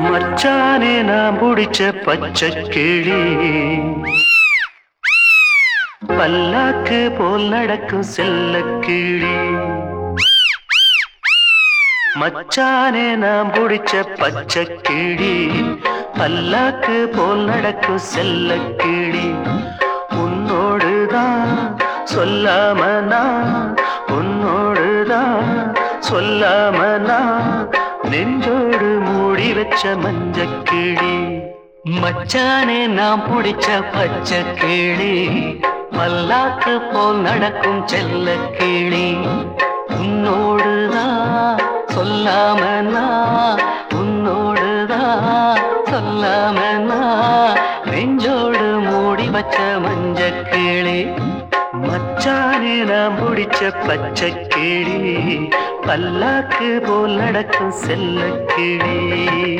மச்சானே நான் புடிச்ச பச்சை கிளி பல்லாக்கு போல் நடக்கும் செல்ல கிளி. மச்சானே நான் புடிச்ச பச்சை கிளி பல்லாக்கு போல் நடக்கும் செல்ல கிளி. உன்னோடுதான் சொல்லாம நான் உன்னோடுதான் சொல்லாம நான் நெஞ்சோடு மூடி வச்ச மஞ்சக்கிளி. மச்சானே நாம் புடிச்ச பச்சை கிளி பல்லாக்கு போல் நடக்கும் செல்ல கிளி. உன்னோடுதான் சொல்லாம நான் உன்னோடுதான் சொல்லாம நான் நெஞ்சோடு மூடி வச்ச மஞ்சக்கிளி. மச்சானே நாம் புடிச்ச பச்சை கிளி பல்லாக்கு போல் நடக்கும் செல்ல கிளி.